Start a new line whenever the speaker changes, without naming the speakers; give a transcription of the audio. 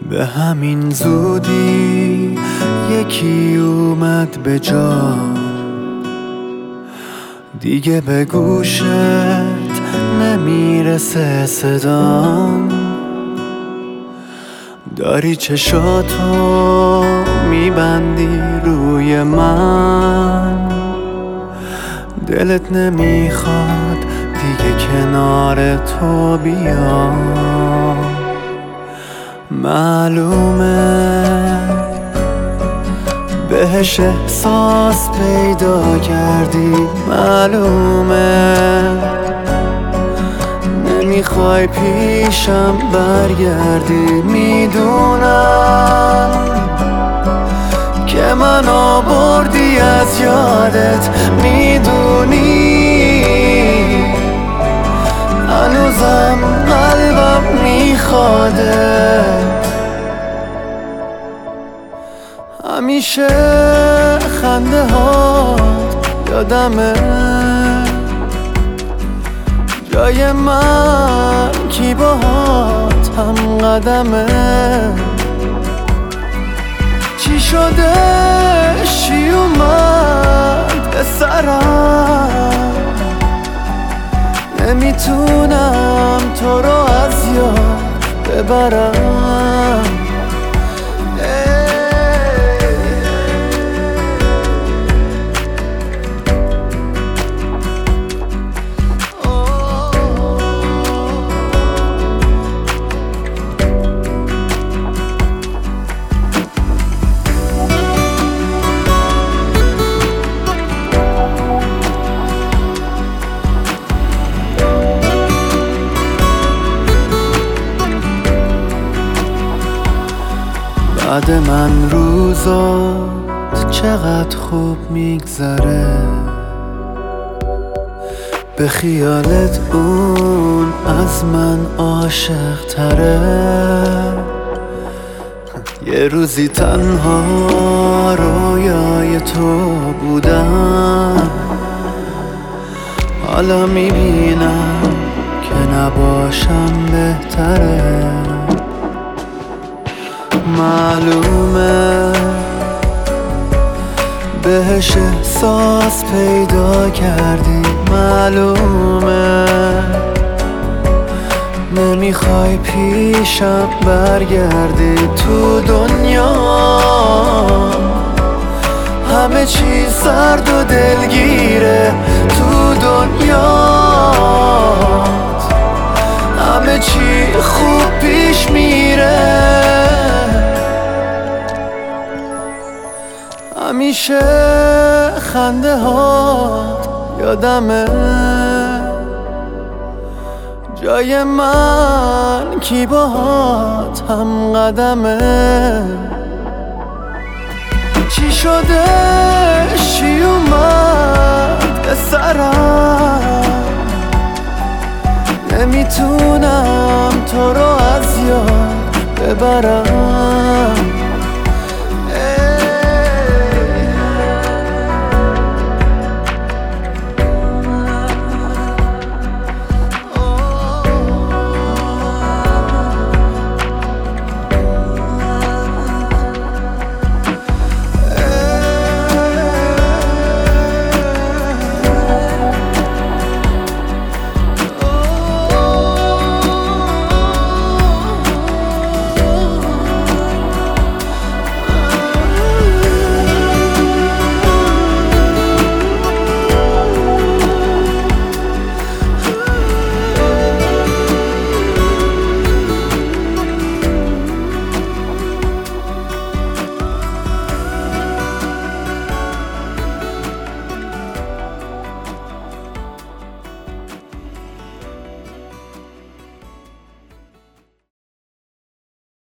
به همین زودی یکی اومد به جان، دیگه به گوشت نمیرسه صدام. داری چشاتو میبندی روی من، دلت نمیخواد دیگه کنار تو بیام. معلومه بهش احساس پیدا کردی، معلومه نمیخوای پیشم برگردی. میدونم که منو بردی از یادت، میدونی هنوزم قلبم میخوادت. همیشه خنده هات یادمه، جای من کی باهات هم قدمه. چی شده چی اومد به سرم، نمیتونم تو رو از یاد ببرم. بعد من روزات چقدر خوب میگذره، به خیالت اون از من عاشق تره. یه روزی تنها رویای تو بودم، حالا میبینم که نباشم بهتره. معلومه بهش احساس پیدا کردی، معلومه نمیخوای پیشم برگردی. تو دنیا همه چی سرد و دلگیره، تو دنیا همه چی خوب پیش میره. همیشه خنده هات یادمه، جای من کی باهات هم قدمه. چی شده چی اومد به سرم، نمیتونم تو رو از یاد ببرم.